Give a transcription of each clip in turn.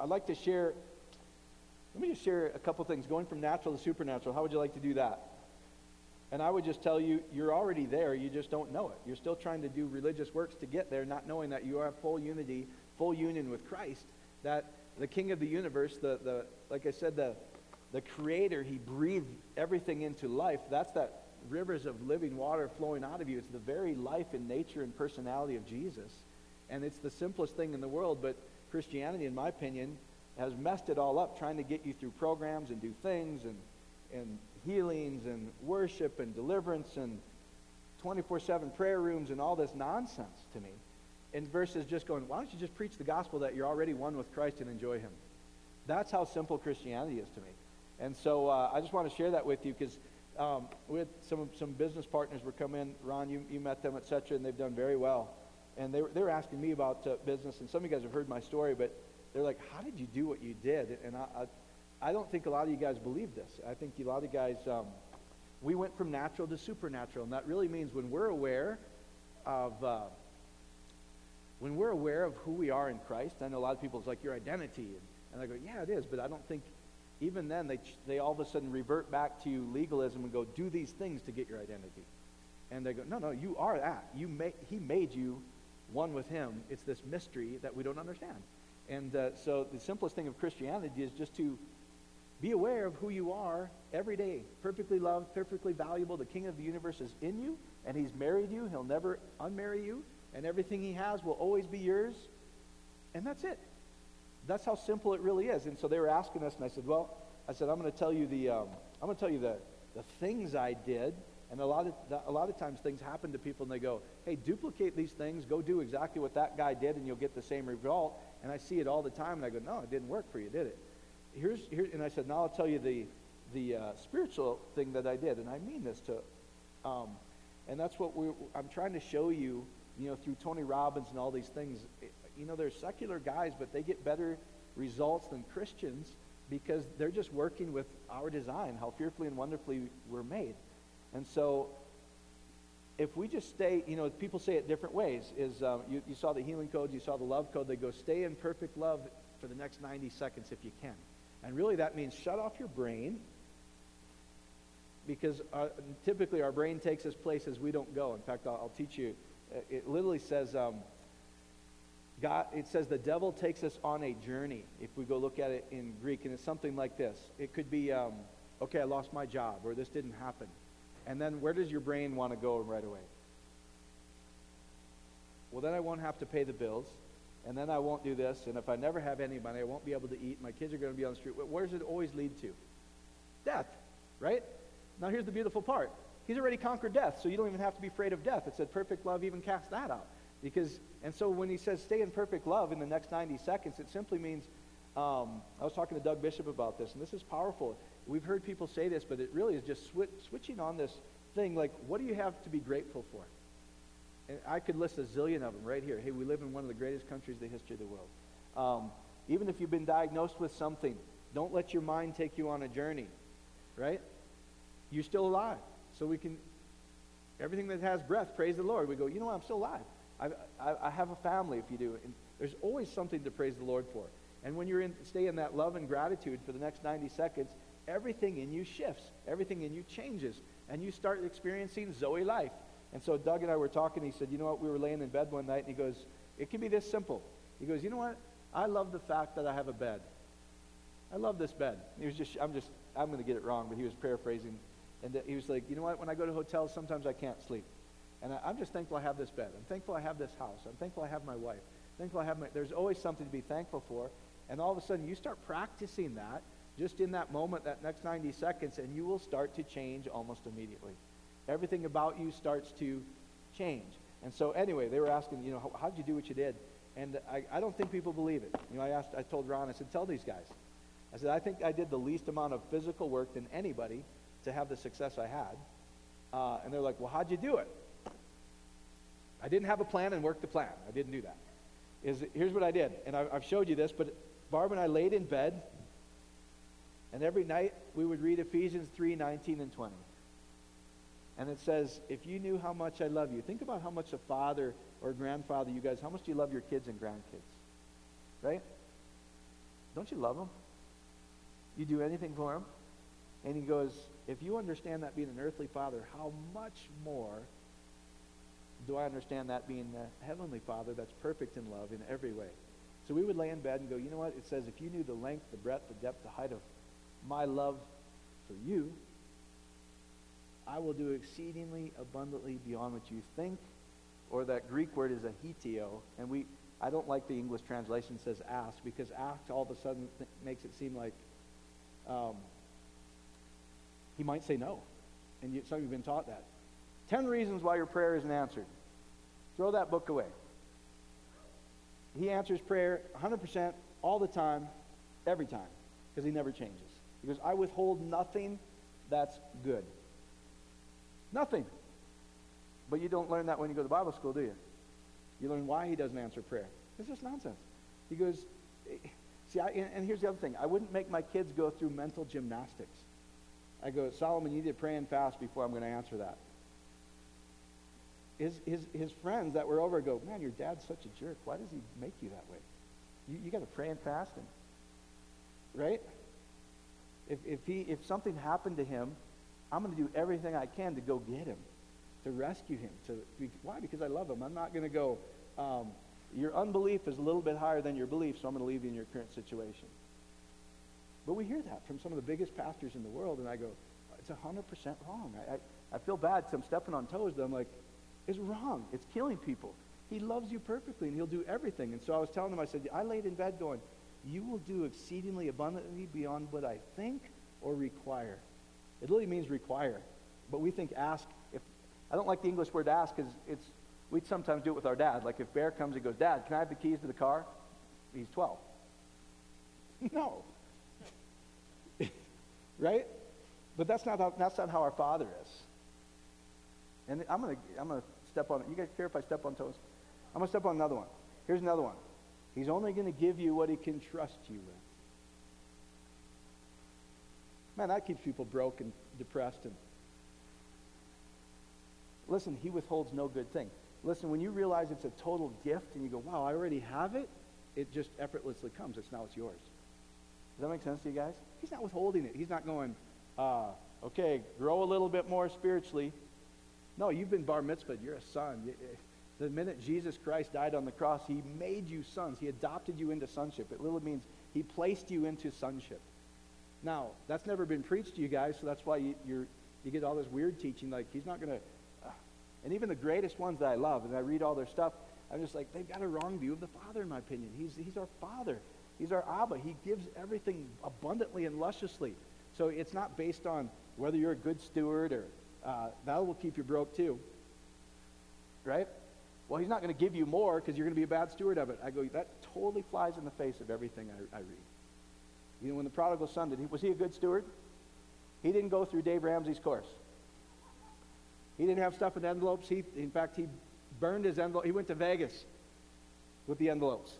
like to share, let me just share a couple things. Going from natural to supernatural, how would you like to do that? And I would just tell you, you're already there, you just don't know it. You're still trying to do religious works to get there, not knowing that you have full unity, full union with Christ, that the King of the universe, like I said, the Creator, He breathed everything into life. That's that rivers of living water flowing out of you. It's the very life and nature and personality of Jesus. And it's the simplest thing in the world, but Christianity, in my opinion, has messed it all up, trying to get you through programs and do things and healings and worship and deliverance and 24/7 prayer rooms and all this nonsense to me. And versus just going, why don't you just preach the gospel that you're already one with Christ and enjoy Him? That's how simple Christianity is to me. And so I just want to share that with you, because we had some business partners were come in. Ron, you met them, etc., and they've done very well. And they were asking me about business, and some of you guys have heard my story, but they're like, how did you do what you did? And I don't think a lot of you guys believe this. I think a lot of you guys, we went from natural to supernatural, and that really means when we're aware of who we are in Christ. I know a lot of people, it's like your identity, and I go, yeah, it is, but I don't think even then they all of a sudden revert back to legalism and go, do these things to get your identity. And they go, no, you are that. He made you one with Him. It's this mystery that we don't understand. And so the simplest thing of Christianity is just to be aware of who you are every day. Perfectly loved, perfectly valuable. The King of the universe is in you, and He's married you. He'll never unmarry you, and everything He has will always be yours. And that's it. That's how simple it really is. And so they were asking us, and I said, I'm going to tell you the things I did. And a lot of times things happen to people, and they go, hey, duplicate these things, go do exactly what that guy did, and you'll get the same result. And I see it all the time, and I go, no, it didn't work for you, did it? And I said, now I'll tell you the spiritual thing that I did, and I mean this to, and that's what I'm trying to show you, through Tony Robbins and all these things. They're secular guys, but they get better results than Christians because they're just working with our design, how fearfully and wonderfully we're made. And so if we just stay, people say it different ways, you saw the healing codes, you saw the love code. They go, stay in perfect love for the next 90 seconds if you can. And really that means shut off your brain, because typically our brain takes us places we don't go. In fact, I'll teach you. It literally says, it says the devil takes us on a journey, if we go look at it in Greek, and it's something like this. It could be, okay, I lost my job, or this didn't happen. And then where does your brain want to go right away? Well, then I won't have to pay the bills, and then I won't do this, and if I never have any money, I won't be able to eat, my kids are going to be on the street. Where does it always lead to? Death, right? Now here's the beautiful part. He's already conquered death, so you don't even have to be afraid of death. It said perfect love even casts that out. And so when he says stay in perfect love in the next 90 seconds, it simply means, I was talking to Doug Bishop about this, and this is powerful. We've heard people say this, but it really is just switching on this thing, like, what do you have to be grateful for? And I could list a zillion of them right here. Hey, we live in one of the greatest countries in the history of the world. Even if you've been diagnosed with something, don't let your mind take you on a journey, right? You're still alive. So everything that has breath, praise the Lord. We go, I'm still alive. I have a family, if you do. And there's always something to praise the Lord for. And when stay in that love and gratitude for the next 90 seconds, everything in you shifts. Everything in you changes. And you start experiencing Zoe life. And so Doug and I were talking. He said, we were laying in bed one night, and he goes, it can be this simple. He goes, you know what? I love the fact that I have a bed. I love this bed. I'm going to get it wrong, but he was paraphrasing. And he was like, you know what? When I go to hotels, sometimes I can't sleep. And I'm just thankful I have this bed. I'm thankful I have this house. I'm thankful I have my wife. Thankful I have there's always something to be thankful for. And all of a sudden, you start practicing that just in that moment, that next 90 seconds, and you will start to change almost immediately. Everything about you starts to change. And so anyway, they were asking, how did you do what you did? And I don't think people believe it. I told Ron, I said, tell these guys. I said, I think I did the least amount of physical work than anybody to have the success I had. And they're like, well, how'd you do it? I didn't have a plan and work the plan. I didn't do that. Here's what I did. And I've showed you this, but Barb and I laid in bed, and every night we would read Ephesians 3:19 and 20. And it says, if you knew how much I love you, think about how much a father or grandfather, you guys, how much do you love your kids and grandkids? Right? don't you love him? You do anything for him? And he goes, if you understand that being an earthly father, how much more do I understand that being a heavenly father that's perfect in love in every way? So we would lay in bed and go, you know what? It says, if you knew the length, the breadth, the depth, the height of my love for you, I will do exceedingly abundantly beyond what you think. Or that Greek word is ahitio. And I don't like the English translation that says ask, because ask all of a sudden makes it seem like he might say no. And some of you have been taught that. 10 reasons why your prayer isn't answered. Throw that book away. He answers prayer 100% all the time, every time, because he never changes. He goes, I withhold nothing that's good. Nothing. But you don't learn that when you go to Bible school, do you? You learn why he doesn't answer prayer. It's just nonsense. He goes, see, and here's the other thing. I wouldn't make my kids go through mental gymnastics. I go, Solomon, you need to pray and fast before I'm going to answer that. His friends that were over go, man, your dad's such a jerk. Why does he make you that way? You got to pray and fast, right? If something happened to him, I'm going to do everything I can to go get him, to rescue him. Why? Because I love him. I'm not going to go, your unbelief is a little bit higher than your belief, so I'm going to leave you in your current situation. But we hear that from some of the biggest pastors in the world, and I go, it's 100% wrong. I feel bad because I'm stepping on toes, but I'm like, it's wrong. It's killing people. He loves you perfectly, and he'll do everything. And so I was telling him, I said, I laid in bed going, you will do exceedingly abundantly beyond what I think or require. It literally means require. But we think ask. I don't like the English word ask because we sometimes do it with our dad. Like if Bear comes and goes, Dad, can I have the keys to the car? He's 12. No. Right? But that's not how our Father is. And I'm gonna step on it. You guys care if I step on toes? I'm gonna step on another one. Here's another one. He's only gonna give you what he can trust you with. Man, that keeps people broke and depressed. And listen, he withholds no good thing. Listen, when you realize it's a total gift and you go, wow, I already have it, it just effortlessly comes. Now it's yours. Does that make sense to you guys? He's not withholding it. He's not going, okay, grow a little bit more spiritually. No, you've been bar mitzvahed. You're a son. The minute Jesus Christ died on the cross, he made you sons. He adopted you into sonship. It literally means he placed you into sonship. Now, that's never been preached to you guys, so that's why you get all this weird teaching. Like, he's not going to... and even the greatest ones that I love, and I read all their stuff, I'm just like, they've got a wrong view of the Father, in my opinion. He's our Father. He's our Abba. He gives everything abundantly and lusciously. So it's not based on whether you're a good steward or... that will keep you broke too. Right? Well, he's not going to give you more because you're going to be a bad steward of it. I go, that totally flies in the face of everything I read. You know, when the prodigal son was he a good steward? He didn't go through Dave Ramsey's course. He didn't have stuff in envelopes. In fact, he burned his envelope. He went to Vegas with the envelopes.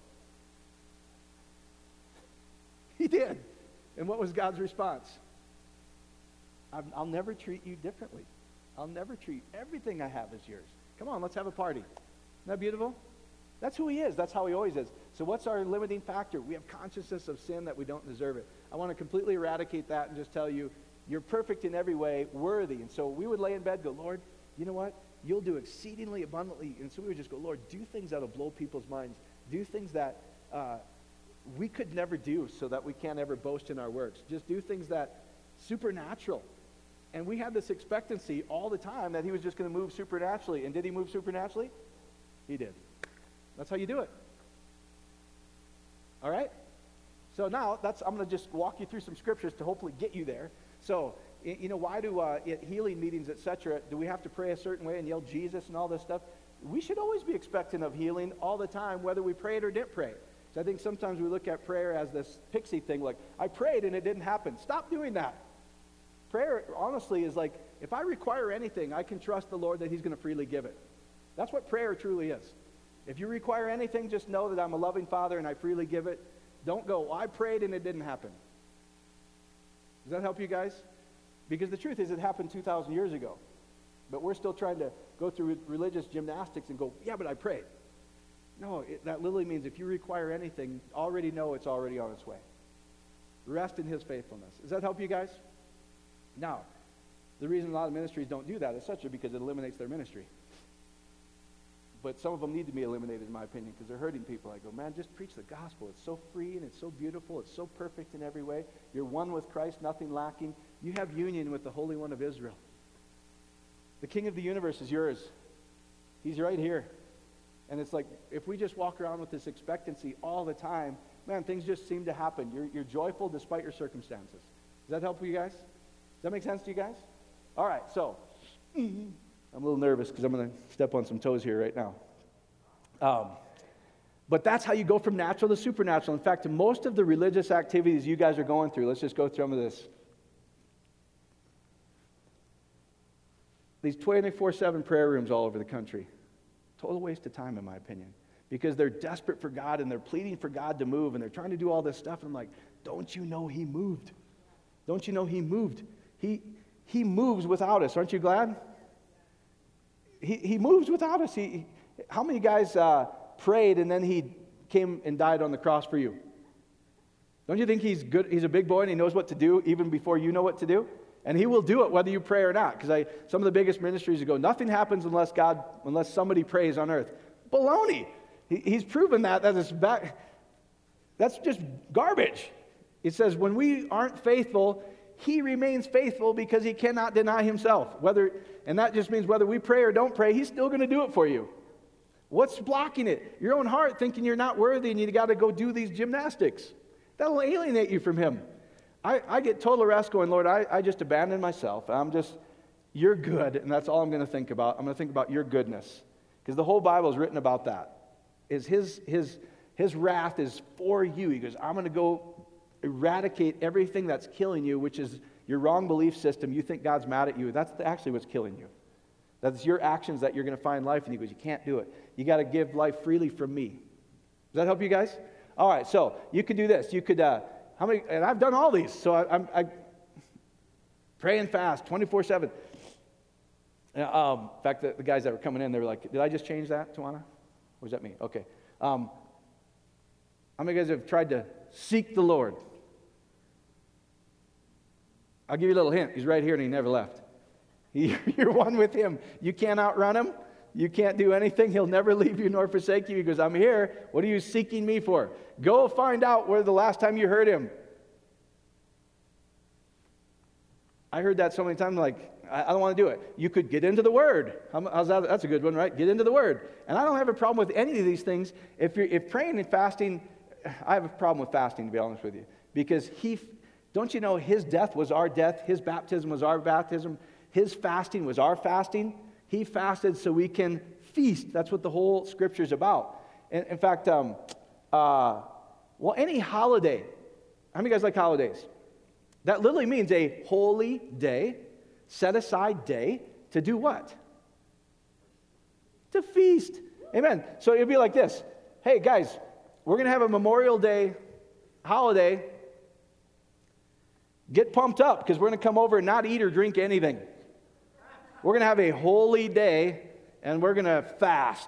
He did. And what was God's response? I'll never treat you differently. I'll never treat everything I have as yours. Come on, let's have a party. Isn't that beautiful? That's who he is. That's how he always is. So what's our limiting factor? We have consciousness of sin that we don't deserve it. I want to completely eradicate that and just tell you, you're perfect in every way, worthy. And so we would lay in bed, go, Lord, you know what? You'll do exceedingly abundantly. And so we would just go, Lord, do things that'll blow people's minds. Do things that we could never do so that we can't ever boast in our works. Just do things that supernatural. And we had this expectancy all the time that he was just going to move supernaturally. And did he move supernaturally? He did. That's how you do it. All right? So now, I'm going to just walk you through some scriptures to hopefully get you there. So, you know, why do at healing meetings, etc., do we have to pray a certain way and yell Jesus and all this stuff? We should always be expectant of healing all the time, whether we prayed or didn't pray. So I think sometimes we look at prayer as this pixie thing, like, I prayed and it didn't happen. Stop doing that. Prayer, honestly, is like, if I require anything, I can trust the Lord that he's going to freely give it. That's what prayer truly is. If you require anything, just know that I'm a loving Father and I freely give it. Don't go, well, I prayed and it didn't happen. Does that help you guys? Because the truth is it happened 2,000 years ago. But we're still trying to go through religious gymnastics and go, yeah, but I prayed. No, that literally means if you require anything, already know it's already on its way. Rest in his faithfulness. Does that help you guys? Now, the reason a lot of ministries don't do that is such because it eliminates their ministry. But some of them need to be eliminated, in my opinion, because they're hurting people. I go, man, just preach the gospel. It's so free and it's so beautiful. It's so perfect in every way. You're one with Christ, nothing lacking. You have union with the Holy One of Israel. The King of the universe is yours. He's right here. And it's like, if we just walk around with this expectancy all the time, man, things just seem to happen. You're joyful despite your circumstances. Does that help you guys? Does that make sense to you guys? All right, so I'm a little nervous because I'm going to step on some toes here right now. But that's how you go from natural to supernatural. In fact, most of the religious activities you guys are going through, let's just go through some of this. These 24/7 prayer rooms all over the country. Total waste of time, in my opinion. Because they're desperate for God and they're pleading for God to move and they're trying to do all this stuff. And I'm like, don't you know he moved? Don't you know he moved? He moves without us. Aren't you glad? He moves without us. How many guys prayed and then he came and died on the cross for you? Don't you think he's good? He's a big boy and he knows what to do even before you know what to do? And he will do it whether you pray or not. Because some of the biggest ministries go, nothing happens unless somebody prays on earth. Baloney. He's proven that is back. That's just garbage. It says when we aren't faithful, he remains faithful because he cannot deny himself. And that just means whether we pray or don't pray, he's still going to do it for you. What's blocking it? Your own heart thinking you're not worthy and you got to go do these gymnastics. That'll alienate you from him. I get total rest going, Lord, I just abandon myself. You're good, and that's all I'm going to think about. I'm going to think about your goodness. Because the whole Bible is written about that. Is his wrath is for you. He goes, I'm going to go eradicate everything that's killing you, which is your wrong belief system. You think God's mad at you. That's actually what's killing you. That's your actions that you're going to find life. And he goes, you can't do it. You got to give life freely from me. Does that help you guys? All right, so you could do this. You could... and I've done all these, so I pray and fast 24/7. In fact, the guys that were coming in, they were like, did I just change that, Tawana? Or was that me? Okay. How many guys have tried to seek the Lord? I'll give you a little hint. He's right here and he never left. You're one with him. You can't outrun him. You can't do anything. He'll never leave you nor forsake you. He goes, I'm here. What are you seeking me for? Go find out where the last time you heard him. I heard that so many times, like, I don't want to do it. You could get into the Word. How's that? That's a good one, right? Get into the Word. And I don't have a problem with any of these things. If praying and fasting, I have a problem with fasting, to be honest with you. Because don't you know his death was our death? His baptism was our baptism. His fasting was our fasting. He fasted so we can feast. That's what the whole Scripture is about. And in fact, any holiday. How many guys like holidays? That literally means a holy day, set aside day to do what? To feast. Amen. So it'd be like this. Hey guys, we're going to have a Memorial Day holiday. Get pumped up because we're going to come over and not eat or drink anything. We're going to have a holy day and we're going to fast.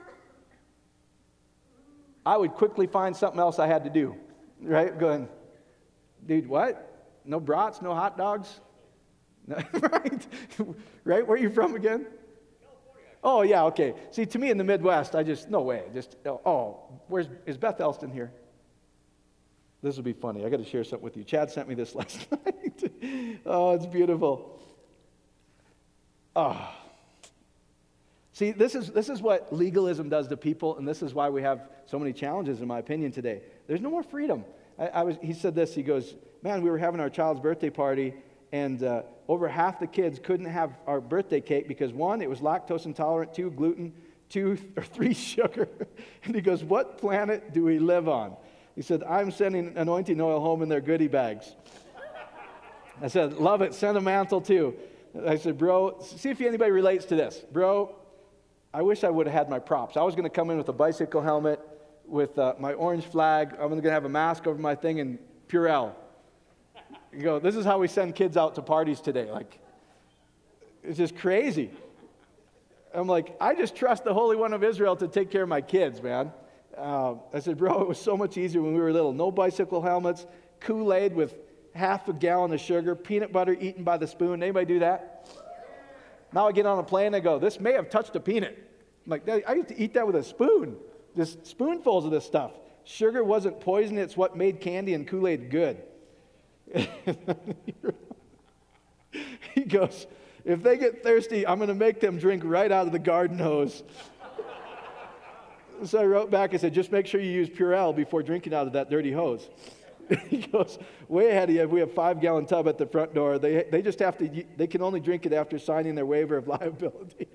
I would quickly find something else I had to do. Right? Going, dude, what? No brats, no hot dogs? No, right? Right? Where are you from again? California. Oh, yeah, okay. See, to me in the Midwest, no way. Is Beth Elston here? This will be funny. I got to share something with you. Chad sent me this last night. Oh, it's beautiful. Oh. See, this is what legalism does to people, and this is why we have so many challenges, in my opinion, today. There's no more freedom. He said this. He goes, man, we were having our child's birthday party, and over half the kids couldn't have our birthday cake because 1, it was lactose intolerant, 2, gluten, 2 or 3, sugar. And he goes, what planet do we live on? He said, I'm sending anointing oil home in their goodie bags. I said, love it. Send a mantle too. I said, bro, see if anybody relates to this. Bro, I wish I would have had my props. I was going to come in with a bicycle helmet, with my orange flag. I'm going to have a mask over my thing and Purell. You go, this is how we send kids out to parties today. Like, it's just crazy. I'm like, I just trust the Holy One of Israel to take care of my kids, man. I said, bro, it was so much easier when we were little. No bicycle helmets, Kool-Aid with half a gallon of sugar, peanut butter eaten by the spoon. Anybody do that? Now I get on a plane and I go, this may have touched a peanut. I'm like, I used to eat that with a spoon. Just spoonfuls of this stuff. Sugar wasn't poison, it's what made candy and Kool-Aid good. He goes, if they get thirsty, I'm going to make them drink right out of the garden hose. So I wrote back, I said, just make sure you use Purell before drinking out of that dirty hose. He goes, way ahead of you. We have 5-gallon tub at the front door. They just have to, they can only drink it after signing their waiver of liability.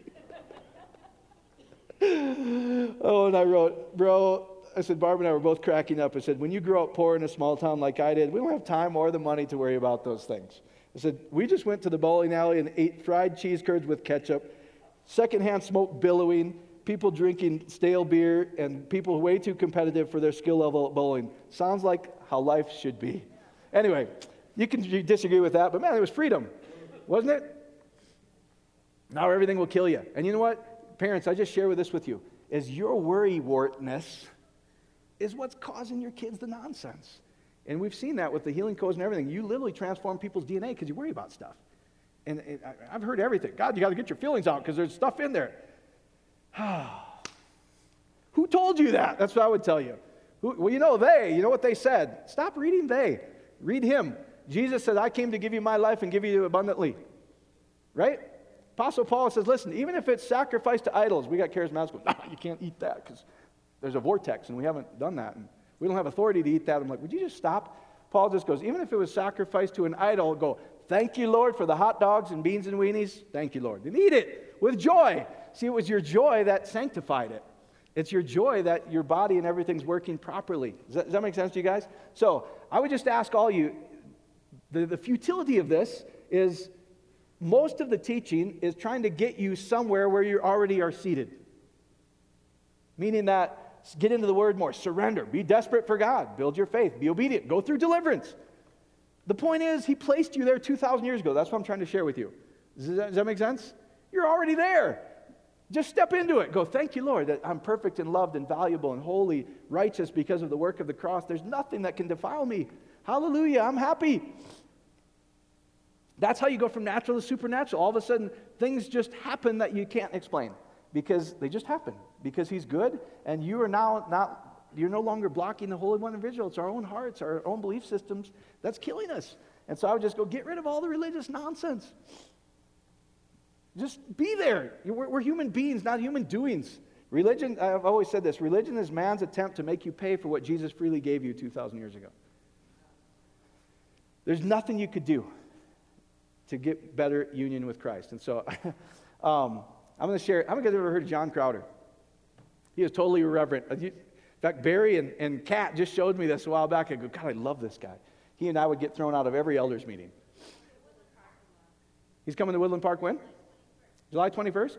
Oh, and I wrote, bro, I said, Barb and I were both cracking up. I said, when you grow up poor in a small town like I did, we don't have time or the money to worry about those things. I said, we just went to the bowling alley and ate fried cheese curds with ketchup, secondhand smoke billowing, people drinking stale beer, and people way too competitive for their skill level at bowling. Sounds like how life should be. Anyway, you can disagree with that, but man, it was freedom, wasn't it? Now everything will kill you. And you know what? Parents, I just share this with you. Is your worry-wartness is what's causing your kids the nonsense. And we've seen that with the healing codes and everything. You literally transform people's DNA because you worry about stuff. And I've heard everything. God, you got to get your feelings out because there's stuff in there. Who told you that? That's what I would tell you. Well, you know what they said. Stop reading they. Read him. Jesus said, I came to give you my life and give you abundantly. Right? Apostle Paul says, listen, even if it's sacrificed to idols, we got charismatics going, you can't eat that because there's a vortex and we haven't done that. And we don't have authority to eat that. I'm like, would you just stop? Paul just goes, even if it was sacrificed to an idol, go, thank you, Lord, for the hot dogs and beans and weenies. Thank you, Lord. And eat it with joy. See, it was your joy that sanctified it. It's your joy that your body and everything's working properly. Does that make sense to you guys? So I would just ask all you, the futility of this is most of the teaching is trying to get you somewhere where you already are seated. Meaning that get into the word more, surrender, be desperate for God, build your faith, be obedient, go through deliverance. The point is, he placed you there 2,000 years ago. That's what I'm trying to share with you. Does that make sense? You're already there. Just step into it. Go, thank you, Lord, that I'm perfect and loved and valuable and holy, righteous because of the work of the cross. There's nothing that can defile me. Hallelujah, I'm happy. That's how you go from natural to supernatural. All of a sudden, things just happen that you can't explain because they just happen. Because he's good, and you are now you're no longer blocking the Holy One individual. It's our own hearts, our own belief systems that's killing us. And so I would just go, get rid of all the religious nonsense. Just be there. We're human beings, not human doings. Religion, I've always said this, religion is man's attempt to make you pay for what Jesus freely gave you 2,000 years ago. There's nothing you could do to get better union with Christ. And so I'm going to share, I don't know if you've ever heard of John Crowder. He is totally irreverent. In fact, Barry and Kat just showed me this a while back. I go, God, I love this guy. He and I would get thrown out of every elders meeting. He's coming to Woodland Park when? July 21st?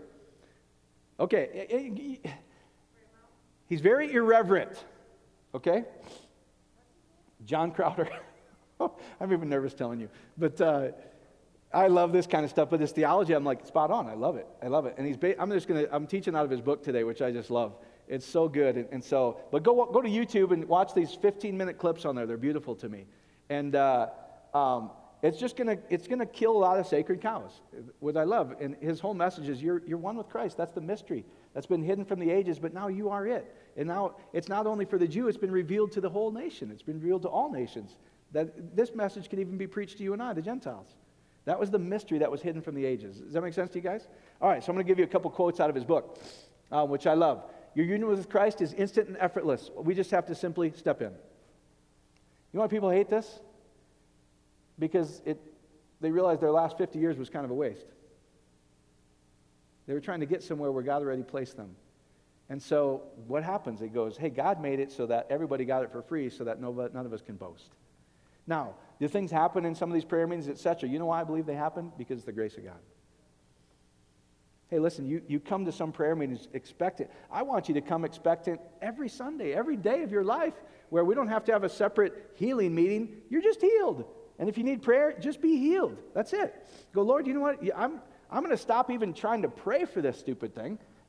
Okay. He's very irreverent. Okay? John Crowder. I'm even nervous telling you. But I love this kind of stuff. But this theology, I'm like, spot on. I love it. I love it. And I'm teaching out of his book today, which I just love. It's so good. But go to YouTube and watch these 15-minute clips on there. They're beautiful to me. And it's gonna kill a lot of sacred cows, what I love. And his whole message is you're one with Christ. That's the mystery that's been hidden from the ages, but now you are it. And now it's not only for the Jew, it's been revealed to the whole nation. It's been revealed to all nations. That this message can even be preached to you and I, the Gentiles. That was the mystery that was hidden from the ages. Does that make sense to you guys? All right, so I'm going to give you a couple quotes out of his book, which I love. Your union with Christ is instant and effortless. We just have to simply step in. You know why people hate this? Because they realized their last 50 years was kind of a waste. They were trying to get somewhere where God already placed them. And so what happens? It goes, hey, God made it so that everybody got it for free so that none of us can boast. Now, do things happen in some of these prayer meetings, etc.? You know why I believe they happen? Because of the grace of God. Hey, listen, you come to some prayer meetings expectant. I want you to come expectant every Sunday, every day of your life, where we don't have to have a separate healing meeting. You're just healed. And if you need prayer, just be healed. That's it. Go, Lord, you know what? I'm going to stop even trying to pray for this stupid thing.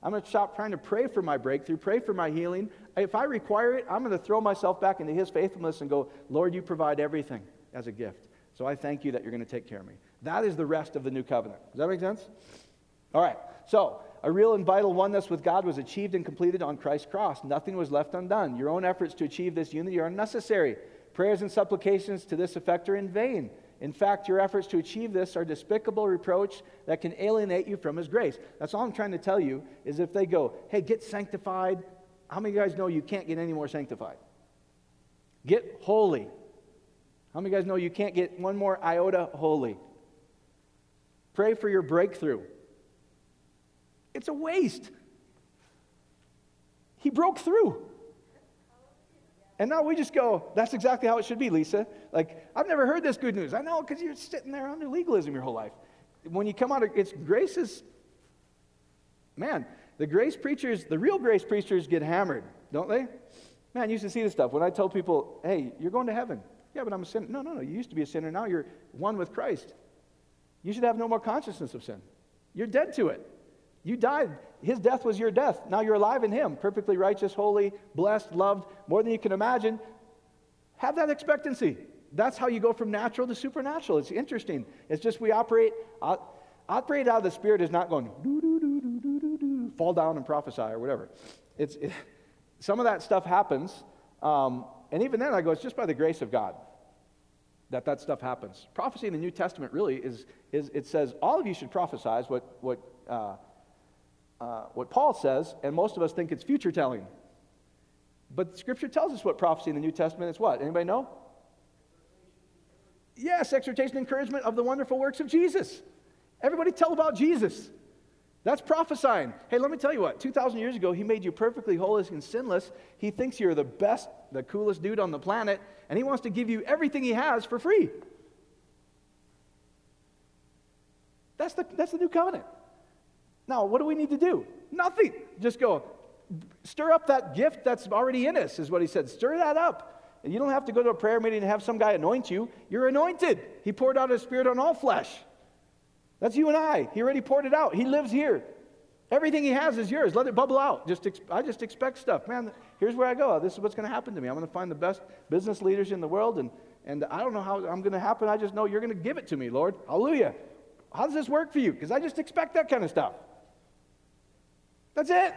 I'm going to stop trying to pray for my breakthrough, pray for my healing. If I require it, I'm going to throw myself back into his faithfulness and go, Lord, you provide everything as a gift. So I thank you that you're going to take care of me. That is the rest of the new covenant. Does that make sense? All right. So a real and vital oneness with God was achieved and completed on Christ's cross. Nothing was left undone. Your own efforts to achieve this unity are unnecessary. Prayers and supplications to this effect are in vain. In fact, your efforts to achieve this are despicable reproach that can alienate you from his grace. That's all I'm trying to tell you, is if they go, hey, get sanctified. How many of you guys know you can't get any more sanctified? Get holy. How many of you guys know you can't get one more iota holy? Pray for your breakthrough. It's a waste. He broke through. And now we just go, that's exactly how it should be, Lisa. Like, I've never heard this good news. I know, because you're sitting there under legalism your whole life. When you come out of, grace is, man, the grace preachers, the real grace preachers get hammered, don't they? Man, you used to see this stuff. When I tell people, hey, you're going to heaven. Yeah, but I'm a sinner. No, you used to be a sinner. Now you're one with Christ. You should have no more consciousness of sin. You're dead to it. You died. His death was your death. Now you're alive in him, perfectly righteous, holy, blessed, loved, more than you can imagine. Have that expectancy. That's how you go from natural to supernatural. It's interesting. It's just we operate out of the Spirit is not going, fall down and prophesy or whatever. Some of that stuff happens, and even then I go, it's just by the grace of God that stuff happens. Prophecy in the New Testament really is it says all of you should prophesy is what Paul says, and most of us think it's future telling. But Scripture tells us what prophecy in the New Testament is what? Anybody know? Yes, exhortation, encouragement of the wonderful works of Jesus. Everybody tell about Jesus. That's prophesying. Hey, let me tell you what. 2,000 years ago, he made you perfectly holy and sinless. He thinks you're the best, the coolest dude on the planet, and he wants to give you everything he has for free. That's the new covenant. Now, what do we need to do? Nothing. Just go, stir up that gift that's already in us, is what he said. Stir that up. And you don't have to go to a prayer meeting and have some guy anoint you. You're anointed. He poured out his Spirit on all flesh. That's you and I. He already poured it out. He lives here. Everything he has is yours. Let it bubble out. I just expect stuff. Man, here's where I go. This is what's going to happen to me. I'm going to find the best business leaders in the world, and I don't know how I'm going to happen. I just know you're going to give it to me, Lord. Hallelujah. How does this work for you? Because I just expect that kind of stuff. That's it.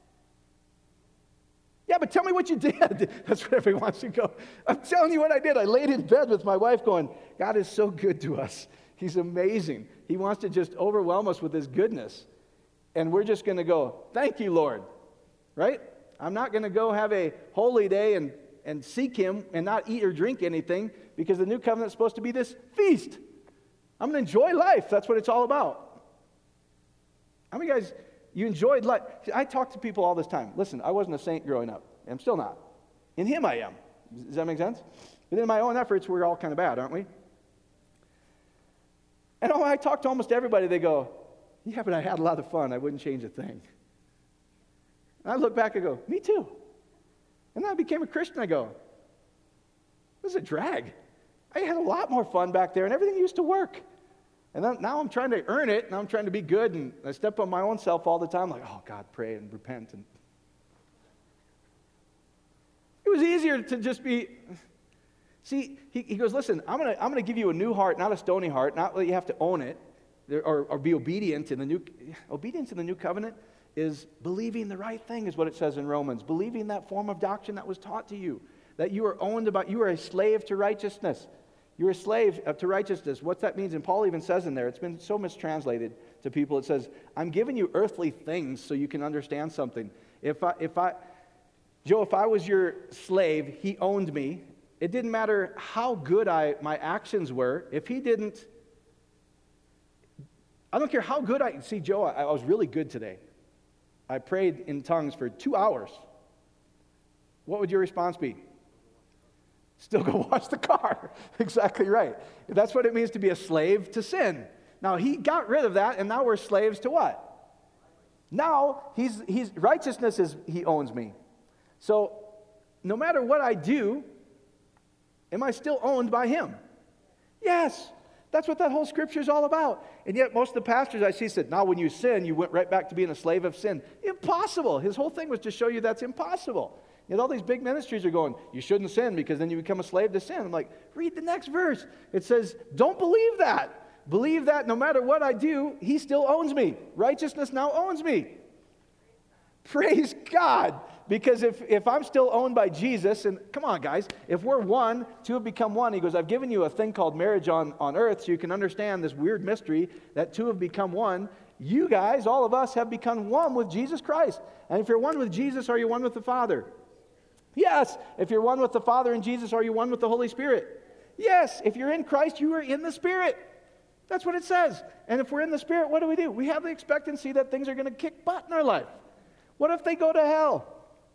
Yeah, but tell me what you did. That's what everyone wants to go. I'm telling you what I did. I laid in bed with my wife going, God is so good to us. He's amazing. He wants to just overwhelm us with his goodness. And we're just going to go, thank you, Lord. Right? I'm not going to go have a holy day and seek him and not eat or drink anything, because the new covenant is supposed to be this feast. I'm going to enjoy life. That's what it's all about. How many guys... You enjoyed life. I talk to people all this time. Listen, I wasn't a saint growing up. I'm still not. In him I am. Does that make sense? But in my own efforts, we're all kind of bad, aren't we? And I talk to almost everybody. They go, yeah, but I had a lot of fun. I wouldn't change a thing. And I look back and go, me too. And then I became a Christian. I go, it was a drag. I had a lot more fun back there, and everything used to work. And then, now I'm trying to earn it, and I'm trying to be good, and I step on my own self all the time, like, oh, God, pray and repent. And it was easier to just be, see, he goes, listen, I'm gonna give you a new heart, not a stony heart, not that you have to own it, or be obedient in the new, obedience in the new covenant is believing the right thing, is what it says in Romans, believing that form of doctrine that was taught to you, that you are owned about, you are a slave to righteousness. You're a slave to righteousness. What that means, and Paul even says in there, it's been so mistranslated to people. It says, I'm giving you earthly things so you can understand something. If I was your slave, he owned me. It didn't matter how good my actions were. If he didn't, I don't care how good see, Joe, I was really good today. I prayed in tongues for 2 hours. What would your response be? Still go wash the car. Exactly right. That's what it means to be a slave to sin. Now, he got rid of that, and now we're slaves to what? Now, he's righteousness is, he owns me. So, no matter what I do, am I still owned by him? Yes. That's what that whole scripture is all about. And yet most of the pastors I see said, now when you sin, you went right back to being a slave of sin. Impossible. His whole thing was to show you that's impossible. And all these big ministries are going, you shouldn't sin because then you become a slave to sin. I'm like, read the next verse. It says, don't believe that. Believe that no matter what I do, he still owns me. Righteousness now owns me. Praise God. Because if I'm still owned by Jesus, and come on, guys, if we're one, two have become one. He goes, I've given you a thing called marriage on earth so you can understand this weird mystery that two have become one. You guys, all of us, have become one with Jesus Christ. And if you're one with Jesus, are you one with the Father? Yes. If you're one with the Father and Jesus, are you one with the Holy Spirit? Yes. If you're in Christ, you are in the Spirit. That's what it says. And if we're in the Spirit, what do? We have the expectancy that things are going to kick butt in our life. What if they go to hell?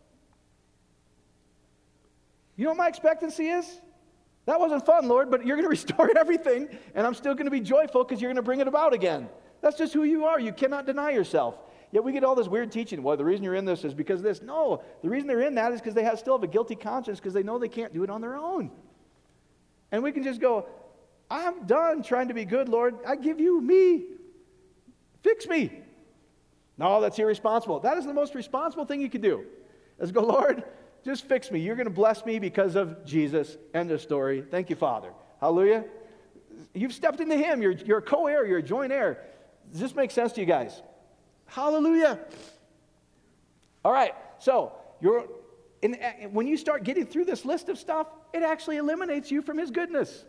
You know what my expectancy is? That wasn't fun, Lord, but you're going to restore everything, and I'm still going to be joyful because you're going to bring it about again. That's just who you are. You cannot deny yourself. Yet we get all this weird teaching. Well, the reason you're in this is because of this. No, the reason they're in that is because they still have a guilty conscience because they know they can't do it on their own. And we can just go, I'm done trying to be good, Lord. I give you me. Fix me. No, that's irresponsible. That is the most responsible thing you can do, is go, Lord, just fix me. You're going to bless me because of Jesus. End of story. Thank you, Father. Hallelujah. You've stepped into him. You're a co-heir. You're a joint heir. Does this make sense to you guys? Hallelujah. All right. So when you start getting through this list of stuff, it actually eliminates you from his goodness.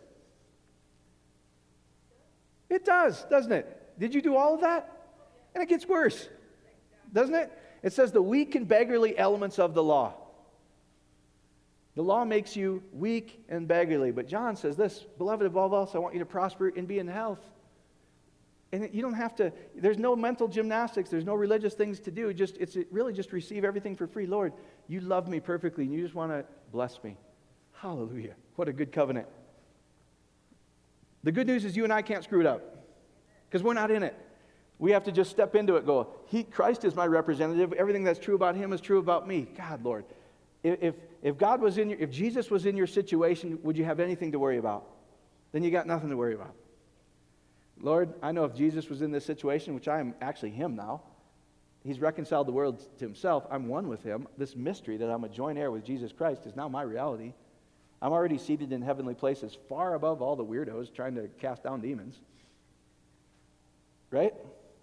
It does, doesn't it? Did you do all of that? And it gets worse, doesn't it? It says the weak and beggarly elements of the law. The law makes you weak and beggarly. But John says this, beloved, above all else, I want you to prosper and be in health. And you don't have to, there's no mental gymnastics. There's no religious things to do. It's really just receive everything for free. Lord, you love me perfectly, and you just want to bless me. Hallelujah. What a good covenant. The good news is you and I can't screw it up because we're not in it. We have to just step into it, go, Christ is my representative. Everything that's true about him is true about me. God, Lord, if God was if Jesus was in your situation, would you have anything to worry about? Then you got nothing to worry about. Lord, I know if Jesus was in this situation, which I am actually him now, he's reconciled the world to himself. I'm one with him. This mystery that I'm a joint heir with Jesus Christ is now my reality. I'm already seated in heavenly places, far above all the weirdos trying to cast down demons. Right?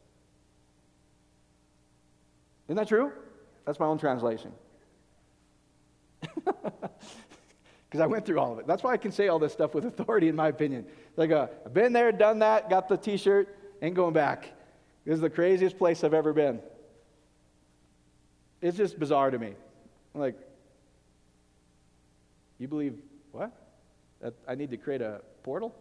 Isn't that true? That's my own translation. Because I went through all of it. That's why I can say all this stuff with authority, in my opinion. Like, I've been there, done that, got the t-shirt, ain't going back. This is the craziest place I've ever been. It's just bizarre to me. I'm like, you believe what? That I need to create a portal?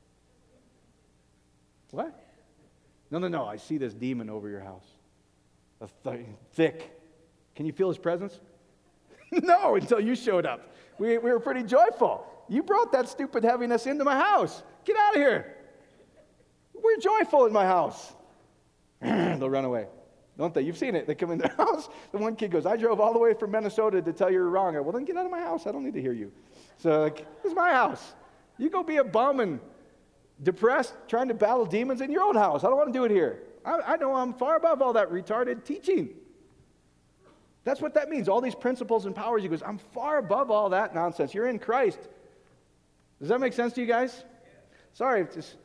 What? No. I see this demon over your house. Thick. Can you feel his presence? No, until you showed up. We were pretty joyful. You brought that stupid heaviness into my house. Get out of here. We're joyful in my house. They'll run away. Don't they? You've seen it. They come in their house. The one kid goes, I drove all the way from Minnesota to tell you you're wrong. Well, then get out of my house. I don't need to hear you. So, this is my house. You go be a bum and depressed, trying to battle demons in your own house. I don't want to do it here. I know I'm far above all that retarded teaching. That's what that means. All these principles and powers. He goes, I'm far above all that nonsense. You're in Christ. Does that make sense to you guys? Sorry,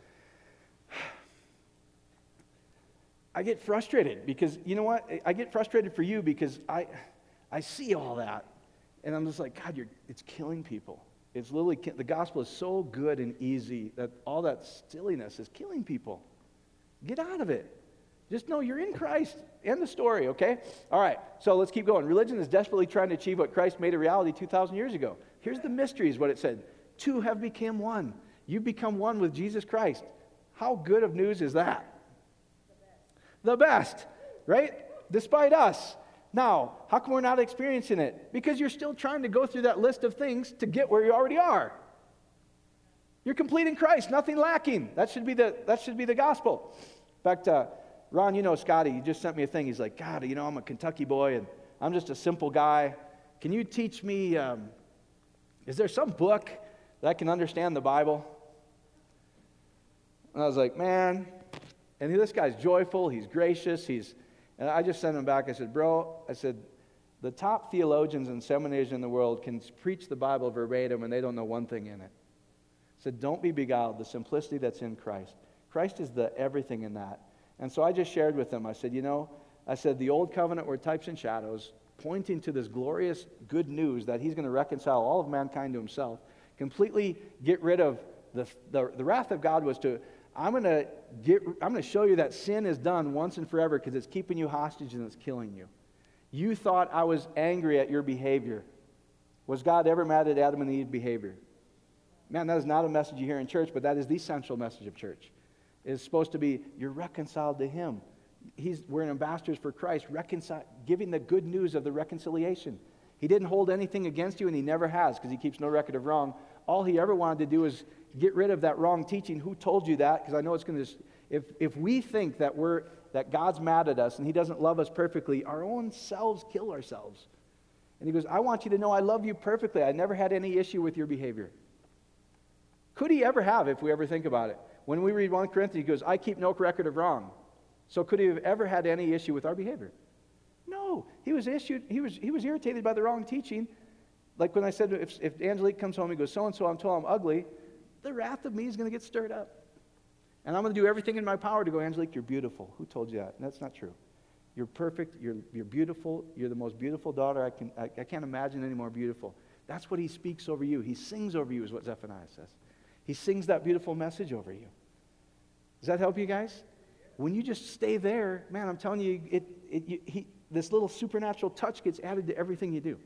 I get frustrated because, you know what? I get frustrated for you because I see all that. And I'm just like, God, it's killing people. It's literally, the gospel is so good and easy that all that silliness is killing people. Get out of it. Just know you're in Christ. End the story, okay? All right, so let's keep going. Religion is desperately trying to achieve what Christ made a reality 2,000 years ago. Here's the mystery is what it said. Two have become one. You've become one with Jesus Christ. How good of news is that? The best, right? Despite us. Now, how come we're not experiencing it? Because you're still trying to go through that list of things to get where you already are. You're complete in Christ, nothing lacking. That should be the gospel. In fact, Ron, you know Scotty, he just sent me a thing. He's like, God, you know, I'm a Kentucky boy, and I'm just a simple guy. Can you teach me, is there some book that I can understand the Bible? And I was like, man. And this guy's joyful. He's gracious. And I just sent him back. I said, bro, the top theologians and seminaries in the world can preach the Bible verbatim and they don't know one thing in it. I said, don't be beguiled. The simplicity that's in Christ. Christ is the everything in that. And so I just shared with them. I said, the old covenant were types and shadows, pointing to this glorious good news that he's going to reconcile all of mankind to himself, completely get rid of the wrath of God was to, I'm going to show you that sin is done once and forever because it's keeping you hostage and it's killing you. You thought I was angry at your behavior. Was God ever mad at Adam and Eve's behavior? Man, that is not a message you hear in church, but that is the central message of church. It's supposed to be, you're reconciled to him. We're ambassadors for Christ, giving the good news of the reconciliation. He didn't hold anything against you, and he never has, because he keeps no record of wrong. All he ever wanted to do is get rid of that wrong teaching. Who told you that? Because I know it's going to... If we think that God's mad at us and he doesn't love us perfectly, our own selves kill ourselves. And he goes, I want you to know I love you perfectly. I never had any issue with your behavior. Could he ever have, if we ever think about it? When we read 1 Corinthians, he goes, I keep no record of wrong. So could he have ever had any issue with our behavior? No. He was irritated by the wrong teaching. Like when I said, if Angelique comes home and goes, so-and-so, I'm told I'm ugly, the wrath of me is going to get stirred up. And I'm going to do everything in my power to go, Angelique, you're beautiful. Who told you that? And that's not true. You're perfect. You're beautiful. You're the most beautiful daughter I can't imagine any more beautiful. That's what he speaks over you. He sings over you is what Zephaniah says. He sings that beautiful message over you. Does that help you guys? When you just stay there, man, I'm telling you, this little supernatural touch gets added to everything you do.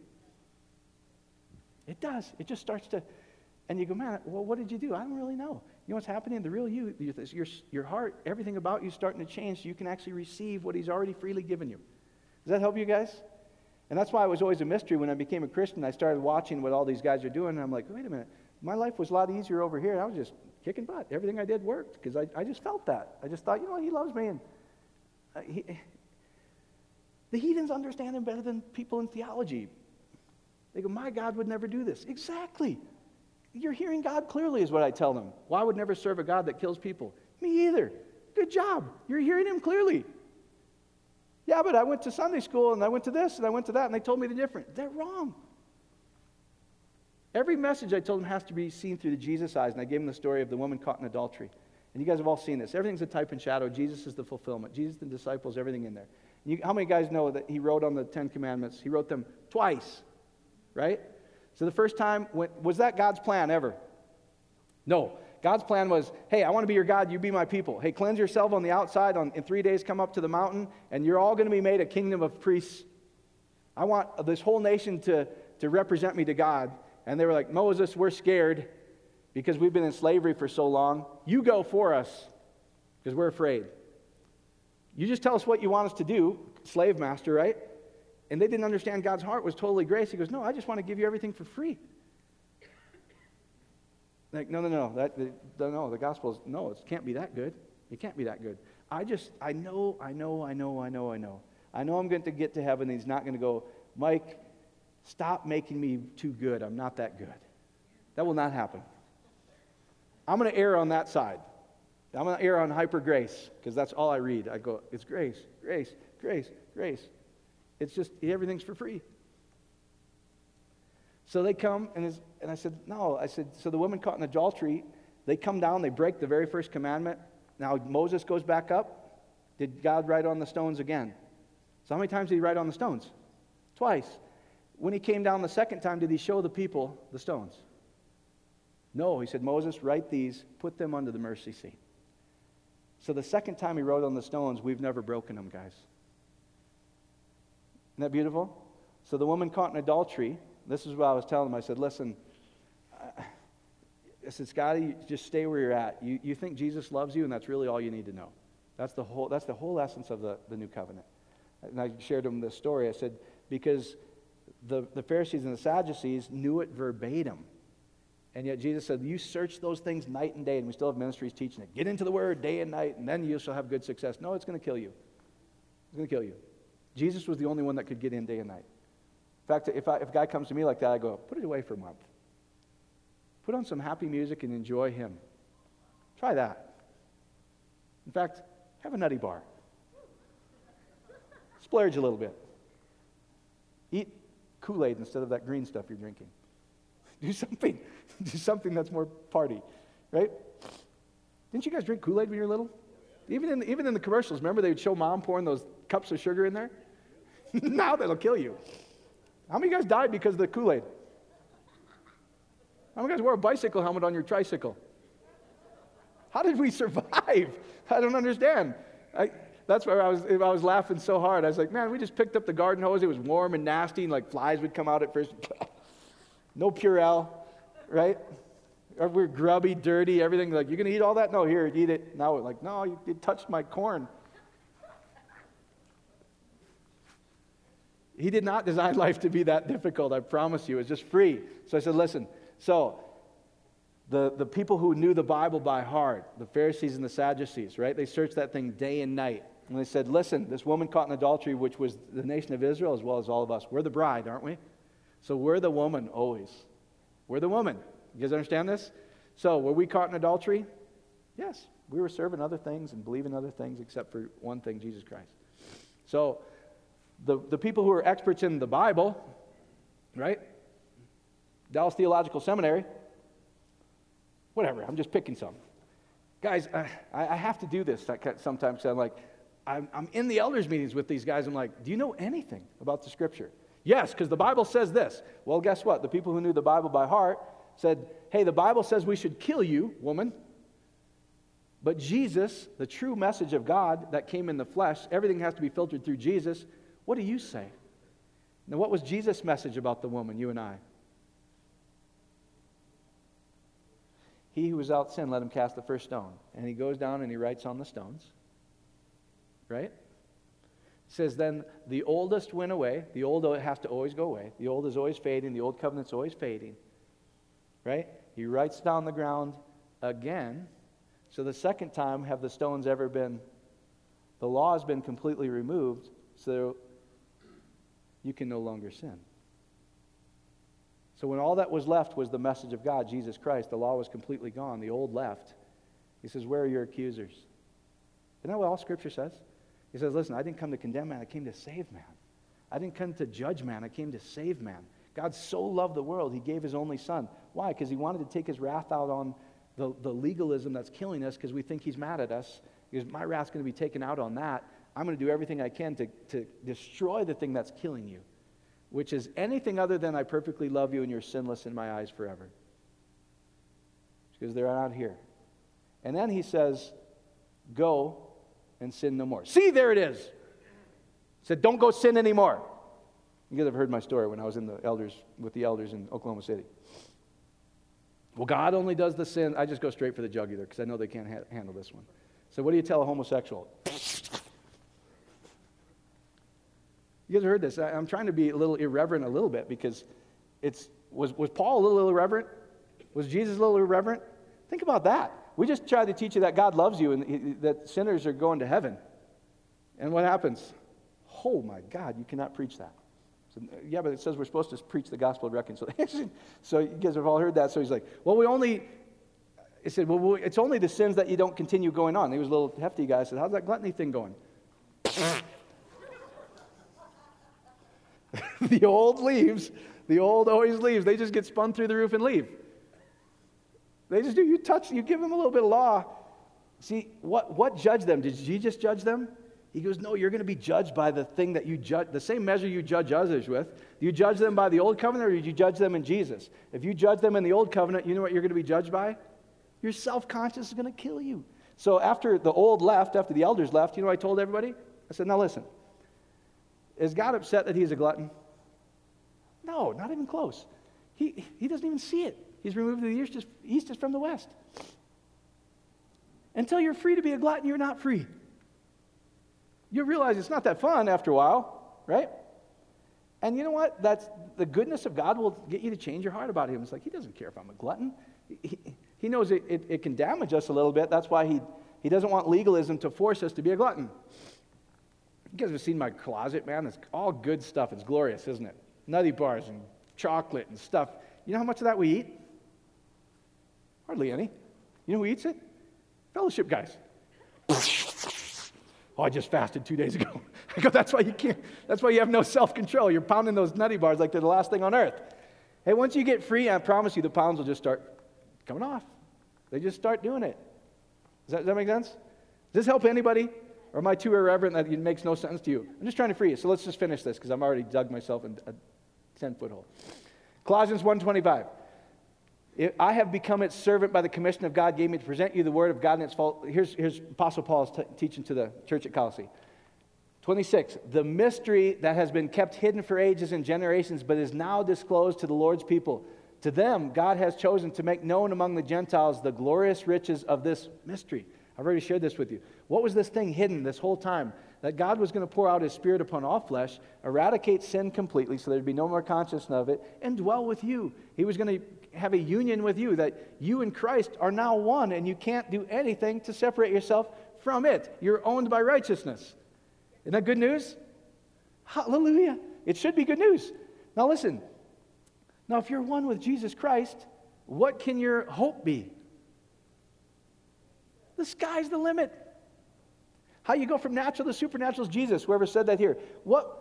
It does. It just starts to, and you go, man, well, what did you do? I don't really know. You know what's happening? The real you, your heart, everything about you is starting to change so you can actually receive what he's already freely given you. Does that help you guys? And that's why it was always a mystery when I became a Christian. I started watching what all these guys are doing, and I'm like, wait a minute. My life was a lot easier over here. I was just kicking butt. Everything I did worked because I just felt that. I just thought, he loves me. And the heathens understand him better than people in theology. They go, my God would never do this. Exactly. You're hearing God clearly is what I tell them. Well, I would never serve a God that kills people. Me either. Good job. You're hearing him clearly. Yeah, but I went to Sunday school and I went to this and I went to that and they told me the different. They're wrong. Every message I told them has to be seen through the Jesus eyes, and I gave them the story of the woman caught in adultery. And you guys have all seen this. Everything's a type and shadow. Jesus is the fulfillment. Jesus, the disciples, everything in there. How many guys know that he wrote on the 10 Commandments? He wrote them twice, right? So the first time, was that God's plan ever? No. God's plan was, hey, I want to be your God, you be my people. Hey, cleanse yourself on the outside. In 3 days, come up to the mountain, and you're all going to be made a kingdom of priests. I want this whole nation to represent me to God. And they were like, Moses, we're scared because we've been in slavery for so long. You go for us because we're afraid. You just tell us what you want us to do, slave master, right? And they didn't understand God's heart was totally grace. He goes, no, I just want to give you everything for free. Like, no, the gospel is, no, it can't be that good. It can't be that good. I know I'm going to get to heaven and he's not going to go, Mike, stop making me too good. I'm not that good. That will not happen. I'm going to err on that side. I'm going to err on hyper grace because that's all I read. I go, it's grace, grace, grace, grace. It's just, everything's for free. So they come, and I said, no. I said, so the woman caught in adultery, they come down, they break the very first commandment. Now Moses goes back up. Did God write on the stones again? So how many times did he write on the stones? Twice. When he came down the second time, did he show the people the stones? No, he said, Moses, write these, put them under the mercy seat. So the second time he wrote on the stones, we've never broken them, guys. Isn't that beautiful? So the woman caught in adultery, this is what I was telling him. I said, listen, Scotty, just stay where you're at. You think Jesus loves you, and that's really all you need to know. That's the whole essence of the new covenant. And I shared him this story. I said, because the Pharisees and the Sadducees knew it verbatim. And yet Jesus said, you search those things night and day, and we still have ministries teaching it. Get into the Word day and night, and then you shall have good success. No, it's going to kill you. It's going to kill you. Jesus was the only one that could get in day and night. In fact, if a guy comes to me like that, I go, put it away for a month. Put on some happy music and enjoy him. Try that. In fact, have a nutty bar. Splurge a little bit. Eat Kool-Aid instead of that green stuff you're drinking. Do something. Do something that's more party, right? Didn't you guys drink Kool-Aid when you were little? Even in the commercials, remember they would show mom pouring those cups of sugar in there? Now that'll kill you. How many of you guys died because of the Kool-Aid? How many of you guys wore a bicycle helmet on your tricycle? How did we survive? I don't understand. That's why I was laughing so hard. I was like, man, we just picked up the garden hose. It was warm and nasty, and like flies would come out at first. No Purell, right? We're grubby, dirty, everything. Like, you're going to eat all that? No, here, eat it. Now we're like, no, you touched my corn. He did not design life to be that difficult, I promise you. It's just free. So I said, listen, so the people who knew the Bible by heart, the Pharisees and the Sadducees, right? They searched that thing day and night. And they said, listen, this woman caught in adultery, which was the nation of Israel as well as all of us. We're the bride, aren't we? So we're the woman always. We're the woman. You guys understand this? So were we caught in adultery? Yes. We were serving other things and believing other things except for one thing, Jesus Christ. So the people who are experts in the Bible, right? Dallas Theological Seminary, whatever, I'm just picking some. Guys, I have to do this sometimes. I'm like, I'm in the elders meetings with these guys. I'm like, do you know anything about the Scripture? Yes, because the Bible says this. Well, guess what? The people who knew the Bible by heart said, hey, the Bible says we should kill you, woman. But Jesus, the true message of God that came in the flesh, everything has to be filtered through Jesus. What do you say? Now, what was Jesus' message about the woman, you and I? He who was without sin, let him cast the first stone. And he goes down and he writes on the stones. Right? It says, then the oldest went away. The old has to always go away. The old is always fading. The old covenant's always fading. Right? He writes down the ground again. So the second time, have the stones ever been, the law has been completely removed, so you can no longer sin. So when all that was left was the message of God, Jesus Christ, the law was completely gone. The old left. He says, where are your accusers? Isn't that what all Scripture says? He says, listen, I didn't come to condemn man, I came to save man. I didn't come to judge man, I came to save man. God so loved the world, he gave his only son. Why? Because he wanted to take his wrath out on the legalism that's killing us because we think he's mad at us. Because my wrath's going to be taken out on that. I'm going to do everything I can to destroy the thing that's killing you, which is anything other than I perfectly love you and you're sinless in my eyes forever. Because they're not here. And then he says, go and sin no more. See, there it is. He said, don't go sin anymore. You guys have heard my story when I was with the elders in Oklahoma City. Well, God only does the sin. I just go straight for the jugular because I know they can't handle this one. So what do you tell a homosexual? You guys have heard this. I'm trying to be a little irreverent a little bit because was Paul a little irreverent? Was Jesus a little irreverent? Think about that. We just tried to teach you that God loves you and that sinners are going to heaven. And what happens? Oh my God, you cannot preach that. So, yeah, but it says we're supposed to preach the gospel of reconciliation. So you guys have all heard that. So he's like, well, he said, well, it's only the sins that you don't continue going on. He was a little hefty guy. I said, how's that gluttony thing going? The old leaves. The old always leaves. They just get spun through the roof and leave. They just do. You give them a little bit of law. See, what judged them? Did Jesus judge them? He goes, no, you're going to be judged by the thing that you judge, the same measure you judge others with. Do you judge them by the old covenant or do you judge them in Jesus? If you judge them in the old covenant, you know what you're going to be judged by? Your self-conscious is going to kill you. So after the old left, after the elders left, you know what I told everybody? I said, now listen, is God upset that he's a glutton? No, not even close. He doesn't even see it. He's removed the east is from the west. Until you're free to be a glutton, you're not free. You realize it's not that fun after a while, right? And you know what? That's the goodness of God will get you to change your heart about him. It's like, he doesn't care if I'm a glutton. He knows it can damage us a little bit. That's why he doesn't want legalism to force us to be a glutton. You guys have seen my closet, man? It's all good stuff. It's glorious, isn't it? Nutty bars and chocolate and stuff. You know how much of that we eat? Hardly any. You know who eats it? Fellowship guys. Oh, I just fasted 2 days ago. I go, that's why you can't. That's why you have no self-control. You're pounding those nutty bars like they're the last thing on earth. Hey, once you get free, I promise you the pounds will just start coming off. They just start doing it. Does that make sense? Does this help anybody? Or am I too irreverent that it makes no sense to you? I'm just trying to free you. So let's just finish this because I'm already dug myself in a 10-foot hole. Colossians 1:25. I have become its servant by the commission of God gave me to present you the word of God and its fault. Here's Apostle Paul's teaching to the church at Colossae. 26. The mystery that has been kept hidden for ages and generations, but is now disclosed to the Lord's people. To them, God has chosen to make known among the Gentiles the glorious riches of this mystery. I've already shared this with you. What was this thing hidden this whole time? That God was going to pour out His Spirit upon all flesh, eradicate sin completely so there'd be no more consciousness of it, and dwell with you. He was going to have a union with you, that you and Christ are now one, and you can't do anything to separate yourself from it. You're owned by righteousness. Isn't that good news? Hallelujah. It should be good news. Now listen. Now if you're one with Jesus Christ, what can your hope be? The sky's the limit. How you go from natural to supernatural is Jesus. Whoever said that here. What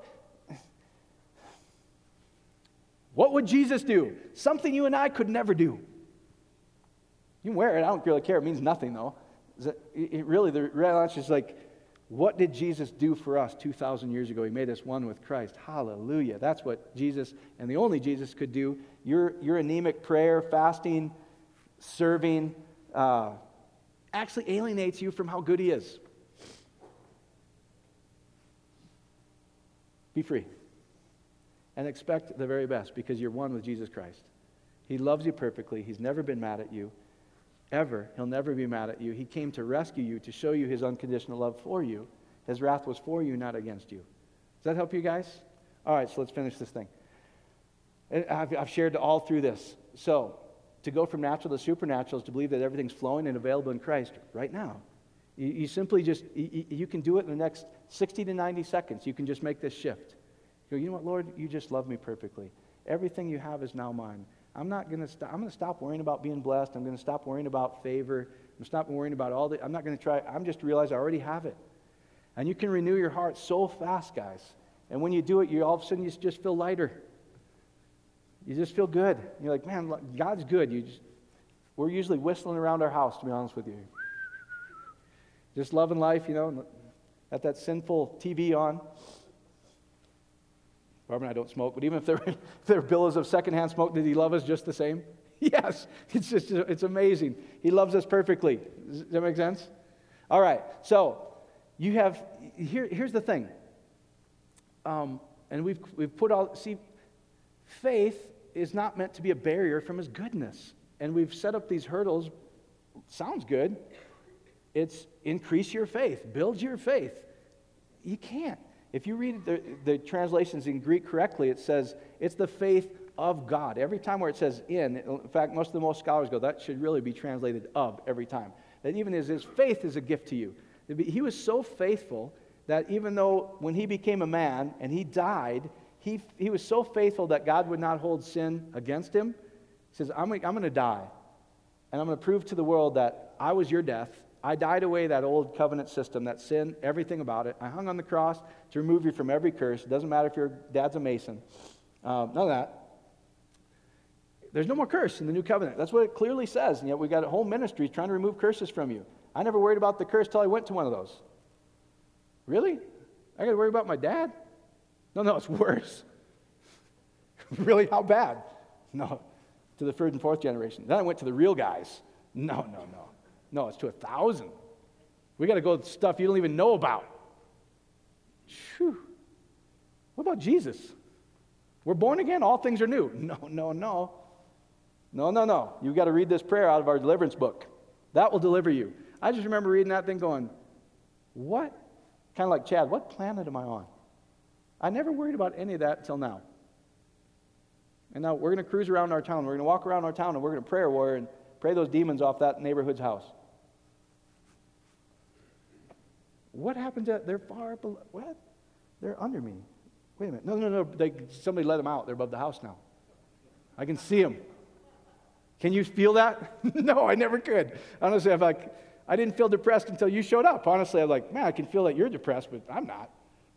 would Jesus do? Something you and I could never do. You can wear it. I don't really care. It means nothing, though. Really, the real answer is like, what did Jesus do for us 2,000 years ago? He made us one with Christ. Hallelujah. That's what Jesus and the only Jesus could do. Your anemic prayer, fasting, serving, actually alienates you from how good He is. Be free. And expect the very best because you're one with Jesus Christ. He loves you perfectly. He's never been mad at you. Ever. He'll never be mad at you. He came to rescue you, to show you His unconditional love for you. His wrath was for you, not against you. Does that help you guys? All right, so let's finish this thing. I've shared all through this. So, to go from natural to supernatural is to believe that everything's flowing and available in Christ right now. You simply just, you can do it in the next 60 to 90 seconds. You can just make this shift. You go, you know what, Lord, you just love me perfectly. Everything you have is now mine. I'm going to stop worrying about being blessed. I'm going to stop worrying about favor. I'm going to stop worrying about I'm not going to try. I'm just realize I already have it. And you can renew your heart so fast, guys. And when you do it, all of a sudden you just feel lighter. You just feel good. You're like, man, God's good. We're usually whistling around our house, to be honest with you. Just loving life, at that sinful TV on. Barbara and I don't smoke, but even if there are billows of secondhand smoke, did He love us just the same? Yes. It's amazing. He loves us perfectly. Does that make sense? All right. So here's the thing. And we've put all, faith is not meant to be a barrier from His goodness. And we've set up these hurdles. Sounds good. It's increase your faith, build your faith. You can't. If you read the translations in Greek correctly, it says it's the faith of God. Every time where it says in fact, most scholars go, that should really be translated of every time. That even His faith is a gift to you. He was so faithful that even though when He became a man and He died, He was so faithful that God would not hold sin against Him. He says, I'm going to die, and I'm going to prove to the world that I was your death. I died away that old covenant system, that sin, everything about it. I hung on the cross to remove you from every curse. It doesn't matter if your dad's a Mason. None of that. There's no more curse in the new covenant. That's what it clearly says. And yet we've got a whole ministry trying to remove curses from you. I never worried about the curse till I went to one of those. Really? I got to worry about my dad? No, it's worse. Really? How bad? No, to the third and fourth generation. Then I went to the real guys. No. No, it's to 1,000. We got to go with stuff you don't even know about. Whew. What about Jesus? We're born again. All things are new. No. You've got to read this prayer out of our deliverance book. That will deliver you. I just remember reading that thing going, what? Kind of like Chad, what planet am I on? I never worried about any of that until now. And now we're going to cruise around our town. We're going to walk around our town and we're going to pray a warrior and pray those demons off that neighborhood's house. What happened to, they're far below, what? They're under me. Wait a minute. No. Somebody let them out. They're above the house now. I can see them. Can you feel that? No, I never could. Honestly, I didn't feel depressed until you showed up. Honestly, I'm like, man, I can feel that you're depressed, but I'm not.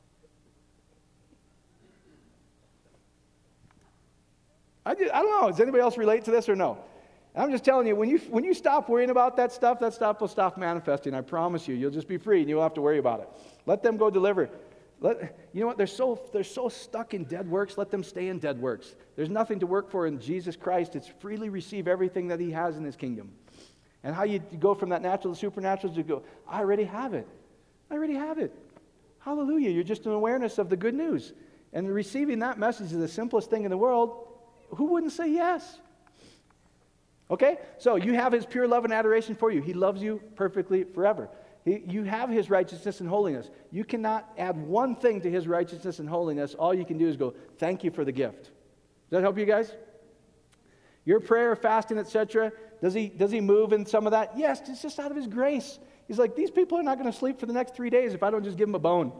I don't know. Does anybody else relate to this or no? I'm just telling you, when you stop worrying about that stuff will stop manifesting. I promise you. You'll just be free and you won't have to worry about it. Let them go deliver. You know what? They're so stuck in dead works. Let them stay in dead works. There's nothing to work for in Jesus Christ. It's freely receive everything that he has in his kingdom. And how you go from that natural to supernatural is you go, I already have it. I already have it. Hallelujah. You're just an awareness of the good news. And receiving that message is the simplest thing in the world. Who wouldn't say yes? Okay? So you have his pure love and adoration for you. He loves you perfectly forever. You have his righteousness and holiness. You cannot add one thing to his righteousness and holiness. All you can do is go, thank you for the gift. Does that help you guys? Your prayer, fasting, etc., does he move in some of that? Yes, it's just out of his grace. He's like, these people are not going to sleep for the next 3 days if I don't just give them a bone.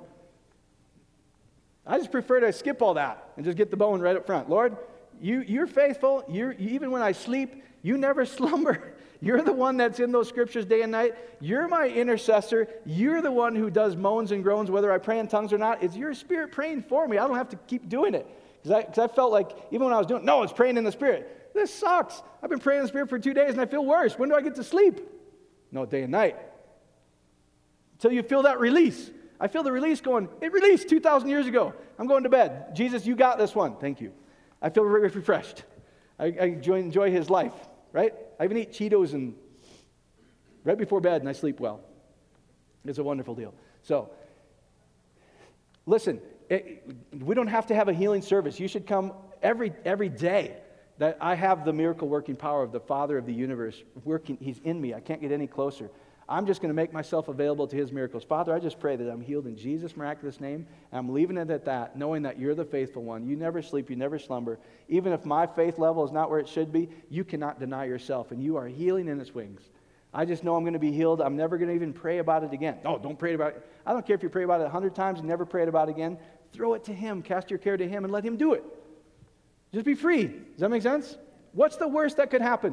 I just prefer to skip all that and just get the bone right up front. Lord, you're faithful. Even when I sleep, you never slumber. You're the one that's in those scriptures day and night. You're my intercessor. You're the one who does moans and groans, whether I pray in tongues or not. It's your spirit praying for me. I don't have to keep doing it. Because I felt like, even when I was doing it, no, it's praying in the spirit. This sucks. I've been praying in the spirit for 2 days and I feel worse. When do I get to sleep? No, day and night. Until you feel that release. I feel the release going, it released 2,000 years ago. I'm going to bed. Jesus, you got this one. Thank you. I feel refreshed. I enjoy his life, right? I even eat Cheetos and right before bed and I sleep well. It's a wonderful deal. So, listen, we don't have to have a healing service. You should come every day that I have the miracle working power of the Father of the universe working. He's in me. I can't get any closer. I'm just going to make myself available to his miracles. Father, I just pray that I'm healed in Jesus' miraculous name. And I'm leaving it at that, knowing that you're the faithful one. You never sleep. You never slumber. Even if my faith level is not where it should be, you cannot deny yourself. And you are healing in its wings. I just know I'm going to be healed. I'm never going to even pray about it again. No, don't pray about it. I don't care if you pray about it 100 times and never pray about it again. Throw it to him. Cast your care to him and let him do it. Just be free. Does that make sense? What's the worst that could happen?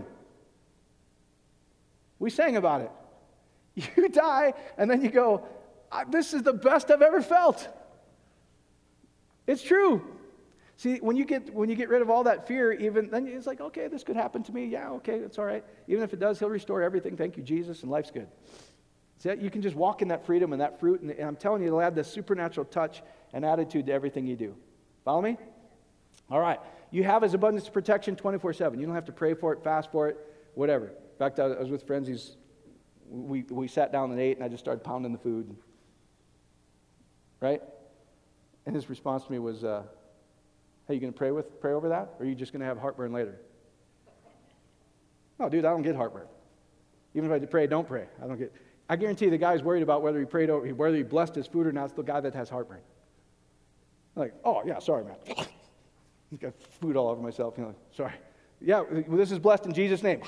We sang about it. You die, and then you go, this is the best I've ever felt. It's true. See, when you get rid of all that fear, even then it's like, okay, this could happen to me. Yeah, okay, it's all right. Even if it does, he'll restore everything. Thank you, Jesus, and life's good. See, you can just walk in that freedom and that fruit, and I'm telling you, it'll add this supernatural touch and attitude to everything you do. Follow me? All right. You have his abundance of protection 24/7. You don't have to pray for it, fast for it, whatever. In fact, I was with friends. We sat down and ate, and I just started pounding the food. Right? And his response to me was, hey, you going to pray over that? Or are you just going to have heartburn later? No, dude, I don't get heartburn. Even if I pray, don't pray. I guarantee the guy's worried about whether he blessed his food or not. It's the guy that has heartburn. I'm like, oh, yeah, sorry, man. I've got food all over myself. Sorry. Yeah, this is blessed in Jesus' name.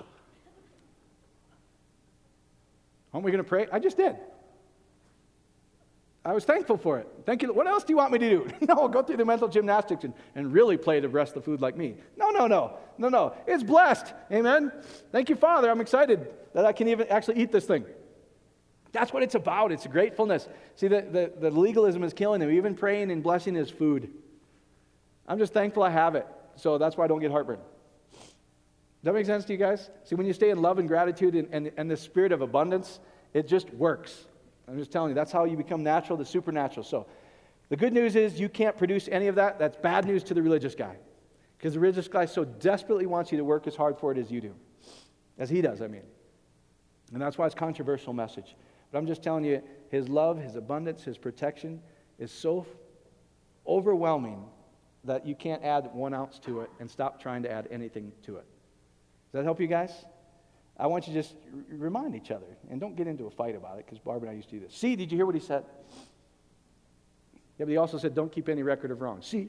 Aren't we going to pray? I just did. I was thankful for it. Thank you. What else do you want me to do? No, go through the mental gymnastics and really play the rest of the food like me. No. It's blessed. Amen. Thank you, Father. I'm excited that I can even actually eat this thing. That's what it's about. It's gratefulness. See, the legalism is killing him. Even praying and blessing is food. I'm just thankful I have it. So that's why I don't get heartburn. Does that make sense to you guys? See, when you stay in love and gratitude and the spirit of abundance, it just works. I'm just telling you, that's how you become natural to supernatural. So the good news is you can't produce any of that. That's bad news to the religious guy. Because the religious guy so desperately wants you to work as hard for it as you do. As he does, I mean. And that's why it's a controversial message. But I'm just telling you, his love, his abundance, his protection is so overwhelming that you can't add 1 ounce to it and stop trying to add anything to it. Does that help you guys? I want you to just remind each other. And don't get into a fight about it, because Barb and I used to do this. See, did you hear what he said? Yeah, but he also said, don't keep any record of wrong. See?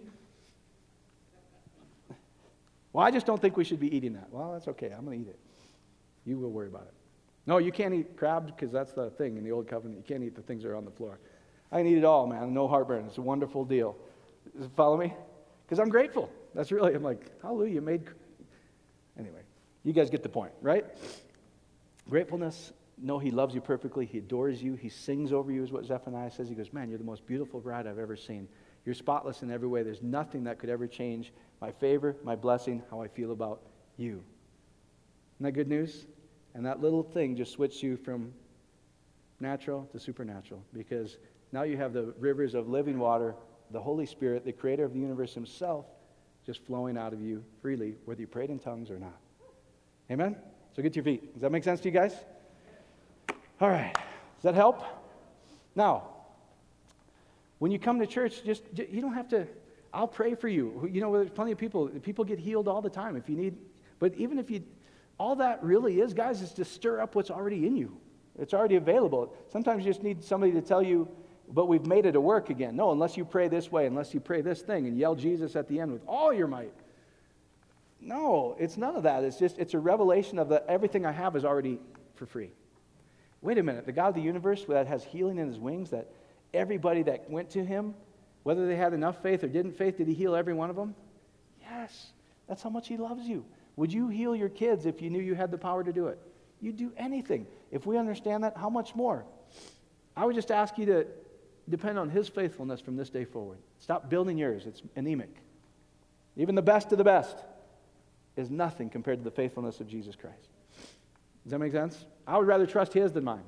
Well, I just don't think we should be eating that. Well, that's okay. I'm going to eat it. You will worry about it. No, you can't eat crabs, because that's the thing in the Old Covenant. You can't eat the things that are on the floor. I can eat it all, man. No heartburn. It's a wonderful deal. Follow me? Because I'm grateful. I'm like, hallelujah, you made... Anyway. You guys get the point, right? Gratefulness know He loves you perfectly. He adores you. He sings over you is what Zephaniah says. He goes, man, you're the most beautiful bride I've ever seen. You're spotless in every way. There's nothing that could ever change my favor, my blessing, how I feel about you. Isn't that good news? And that little thing just switched you from natural to supernatural, because now you have the rivers of living water, the Holy Spirit, the creator of the universe himself, just flowing out of you freely, whether you prayed in tongues or not. Amen? So get to your feet. Does that make sense to you guys? All right. Does that help? Now, when you come to church, just you don't have to, I'll pray for you. You know, there's plenty of people get healed all the time if you need, but even if you, all that really is, guys, is to stir up what's already in you. It's already available. Sometimes you just need somebody to tell you, but we've made it a work again. No, unless you pray this way, unless you pray this thing and yell Jesus at the end with all your might. No, it's none of that. It's a revelation of everything I have is already for free. Wait a minute. The God of the universe that has healing in his wings, that everybody that went to him, whether they had enough faith or didn't faith, did he heal every one of them? Yes. That's how much he loves you. Would you heal your kids if you knew you had the power to do it? You'd do anything. If we understand that, how much more? I would just ask you to depend on his faithfulness from this day forward. Stop building yours. It's anemic. Even the best of the best is nothing compared to the faithfulness of Jesus Christ. Does that make sense? I would rather trust his than mine.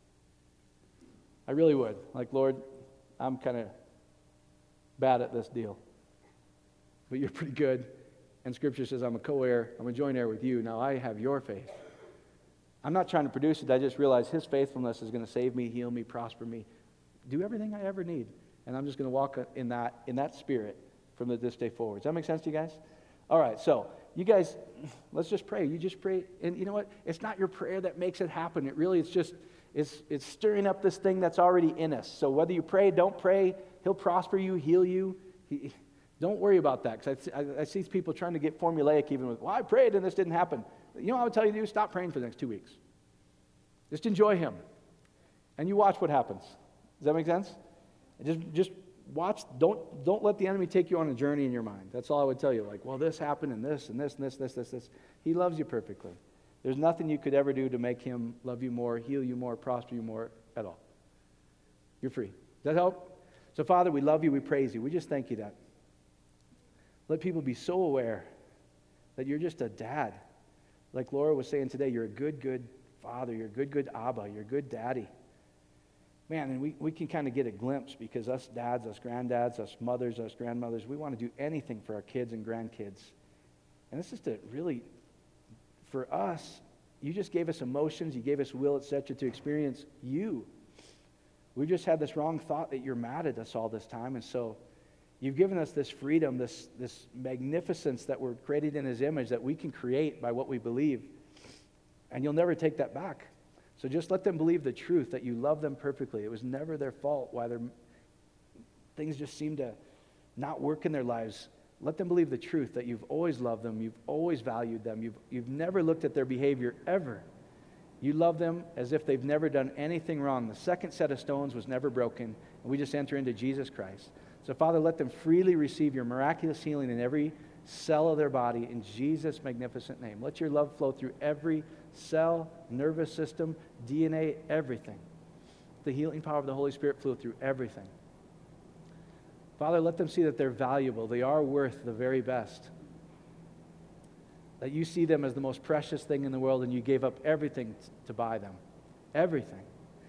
I really would. Like, Lord, I'm kind of bad at this deal, but you're pretty good. And Scripture says I'm a co-heir, I'm a joint heir with you. Now I have your faith. I'm not trying to produce it. I just realize his faithfulness is going to save me, heal me, prosper me, do everything I ever need. And I'm just going to walk in that spirit from this day forward. Does that make sense to you guys? All right, so you guys, let's just pray. You just pray. And you know what? It's not your prayer that makes it happen. It really, it's stirring up this thing that's already in us. So whether you pray, don't pray, he'll prosper you, heal you. Don't worry about that, because I see people trying to get formulaic even with, well, I prayed and this didn't happen. You know what I would tell you to do? Stop praying for the next 2 weeks. Just enjoy him. And you watch what happens. Does that make sense? Just watch. Don't let the enemy take you on a journey in your mind. That's all I would tell you. Like, well, this happened and this and this and this. He loves you perfectly. There's nothing you could ever do to make him love you more, heal you more, prosper you more at all. You're free. Does that help? So, Father, we love you. We praise you. We just thank you that. Let people be so aware that you're just a dad. Like Laura was saying today, you're a good, good father. You're a good, good Abba. You're a good daddy. Man, and we can kind of get a glimpse, because us dads, us granddads, us mothers, us grandmothers, we want to do anything for our kids and grandkids. And this is to really, for us, you just gave us emotions, you gave us will, etc., to experience you. We've just had this wrong thought that you're mad at us all this time, and so you've given us this freedom, this magnificence that we're created in his image that we can create by what we believe, and you'll never take that back. So just let them believe the truth that you love them perfectly. It was never their fault why things just seem to not work in their lives. Let them believe the truth that you've always loved them, you've always valued them, you've never looked at their behavior ever. You love them as if they've never done anything wrong. The second set of stones was never broken, and we just enter into Jesus Christ. So Father, let them freely receive your miraculous healing in every cell of their body in Jesus' magnificent name. Let your love flow through every cell, nervous system, DNA, everything. The healing power of the Holy Spirit flow through everything. Father, let them see that they're valuable. They are worth the very best. That you see them as the most precious thing in the world, and you gave up everything to buy them. Everything.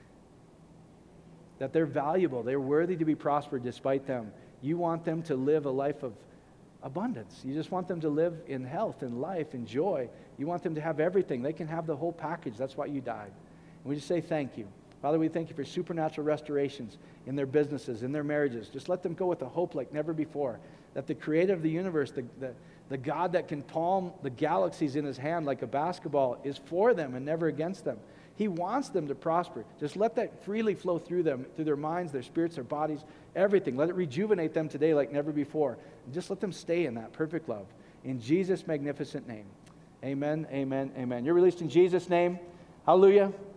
That they're valuable. They're worthy to be prospered despite them. You want them to live a life of abundance. You just want them to live in health and life and joy. You want them to have everything. They can have the whole package. That's why you died. And we just say thank you. Father, we thank you for supernatural restorations in their businesses, in their marriages. Just let them go with a hope like never before. That the creator of the universe, the God that can palm the galaxies in his hand like a basketball, is for them and never against them. He wants them to prosper. Just let that freely flow through them, through their minds, their spirits, their bodies, everything. Let it rejuvenate them today like never before. And just let them stay in that perfect love. In Jesus' magnificent name. Amen, amen, amen. You're released in Jesus' name. Hallelujah.